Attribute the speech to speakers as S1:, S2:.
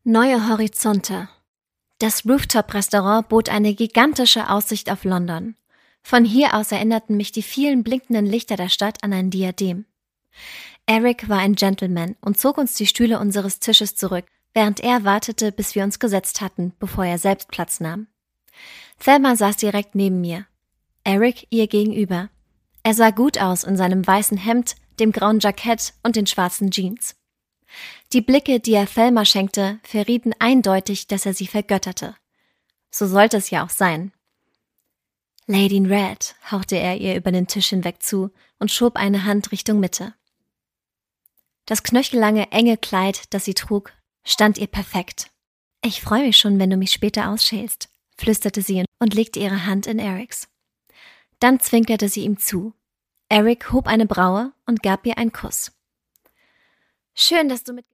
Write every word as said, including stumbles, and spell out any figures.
S1: Neue Horizonte. Das Rooftop-Restaurant bot eine gigantische Aussicht auf London. Von hier aus erinnerten mich die vielen blinkenden Lichter der Stadt an ein Diadem. Eric war ein Gentleman und zog uns die Stühle unseres Tisches zurück, während er wartete, bis wir uns gesetzt hatten, bevor er selbst Platz nahm. Thelma saß direkt neben mir. Eric ihr gegenüber. Er sah gut aus in seinem weißen Hemd, dem grauen Jackett und den schwarzen Jeans. Die Blicke, die er Thelma schenkte, verrieten eindeutig, dass er sie vergötterte. So sollte es ja auch sein. Lady in Red, hauchte er ihr über den Tisch hinweg zu und schob eine Hand Richtung Mitte. Das knöchellange, enge Kleid, das sie trug, stand ihr perfekt. »Ich freue mich schon, wenn du mich später ausschälst«, flüsterte sie und legte ihre Hand in Erics. Dann zwinkerte sie ihm zu. Eric hob eine Braue und gab ihr einen Kuss. »Schön, dass du mit